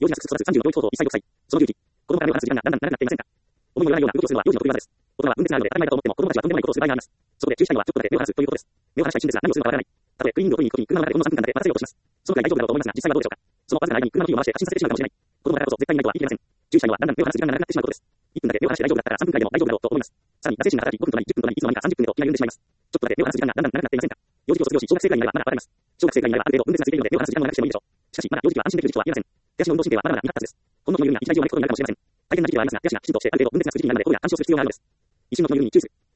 幼児がすくすく育つ30の領域等々一切6歳。その勇気。子供から目を離す時間がだんだん長くなっていませんか。思いもよらないような動きをするのは幼児の得意技です。大人は分別があるので当たり前だと思っても子供たちはとんでもないことをする場合があります。そこで注意したいのはちょっとだけ目を離すということです。目を離した一瞬ですが何をするのかわからない。たとえクリーニングを取りに行くときに車の中でほんの3分間だけ待たせようとします。そのくらい大丈夫だろうと思いますが実際はどうでしょうか。そのわずかな間に車のキーを回して過信させてしまうかもしれない。子供だからこそ絶対にないとは言い切れません。注意したいのはだんだん目を離す時間が長くなってしまうことです。1分だけ目を離して大丈夫だったら3分くらいでも大丈夫だろうと思います。さらに惰性心が働き5分となり10分となりいつの間にか30分へと気が緩んでしまいます。ちょっとだけ目を離す時間がだんだん長くなっていませんか。幼児期を卒業し小学生ぐらいになればまだわかります。小学生ぐらいになればある程度分別がついているので目を離す時間も長くしてもいいでしょう。しかしまだ幼児期は安心できる時期はありません。手足の運動神経はまだまだ未発達です。ほんの気の緩みが一大事を招くことになるかもしれません。大変な時期ではありますが手足がきちんとしてある程度分別がつく時期になるまでこれは干渉する必要があるのです。一瞬の気の緩みに注意する。